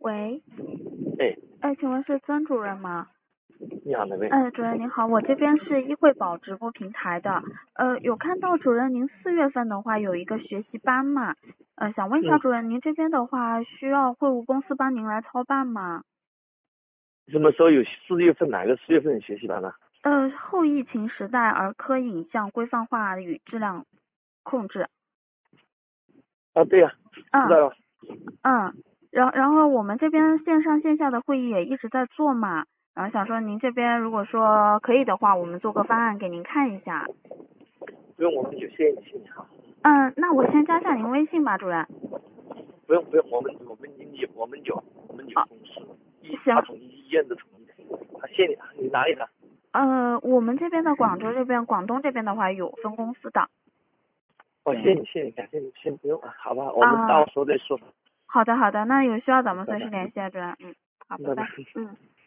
喂， 哎， 请问是曾主任吗？ 你好，哪位？ 主任您好，我这边是易惠宝直播平台的，有看到主任您4月份的话有一个学习班嘛，想问一下主任，您这边的话需要会务公司帮您来操办吗？ 什么时候有4月份哪个4月份的学习班呢？ 后疫情时代儿科影像规范化与质量控制。 啊，对呀，知道了。 然后我们这边线上线下的会议也一直在做嘛，然后想说您这边如果说可以的话，我们做个方案给您看一下。 不用，我们有谢谢你好。 那我先加下您微信吧，主任。 不用，我们有公司， 行。 统一医院的统一。谢谢你，你哪里的？ 我们这边的广东这边的话有分公司的。 谢谢你，感谢你，先不用了，好吧，我们到时候再说。 好的，那有需要咱们随时联系啊，主任。好，拜拜。